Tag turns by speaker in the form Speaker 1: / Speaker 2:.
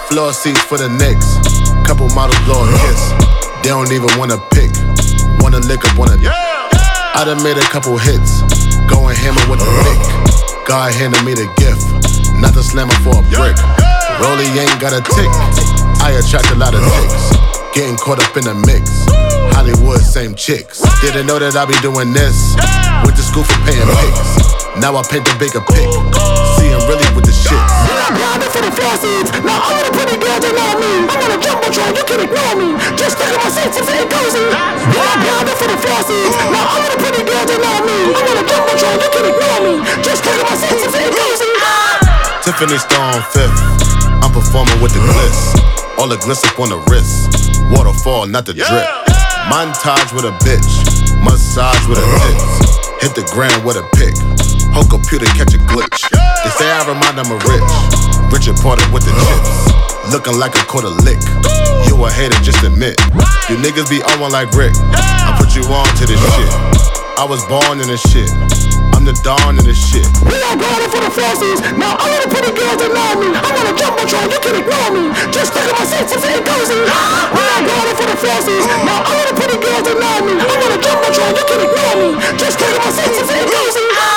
Speaker 1: Floor seats for the Knicks. Couple models blow a kiss. They don't even wanna pick. Wanna lick up, wanna. I done made a couple hits. Going hammer with the Vic. God handed me the gift. Not the slammer for a brick. Rollie ain't got a tick. I attract a lot of ticks. Getting caught up in the mix. Hollywood, same chicks. Didn't know that I be doing this. Went to school for paying pics. Now I paint the bigger pic. See him really with the shit.
Speaker 2: I'm grinding for the flossies. Now all the pretty girls they love me. I'm on a jumbotron, you can ignore me. Just look at my senses and cozy. I'm grinding for the flossies. Now all the pretty girls they love me. I'm on a jumbotron, you can ignore me. Just look at my senses and cozy.
Speaker 1: Tiffany Stone 5th. I'm performing with the gliss. All the gliss up on the wrist. Waterfall, not the drip. Montage with a bitch. Massage with a tits. Hit the ground with a pick. Whole computer catch a glitch. They say I remind them of Rich. Richard Porter with the chips. Looking like a quarter lick. You a hater, just admit. You niggas be on one like Rick. I put you on to this shit. I was born in this shit. I'm the dawn in this shit.
Speaker 2: We are grinding for the flossies. Now all the pretty girls they love me. I'm on a jumbotron, you can ignore me. Just look at my senses and cozy. We are grinding for the flossies. Now all the pretty girls they love me. I'm on a jumbotron, you can ignore me. Just look at my senses and cozy.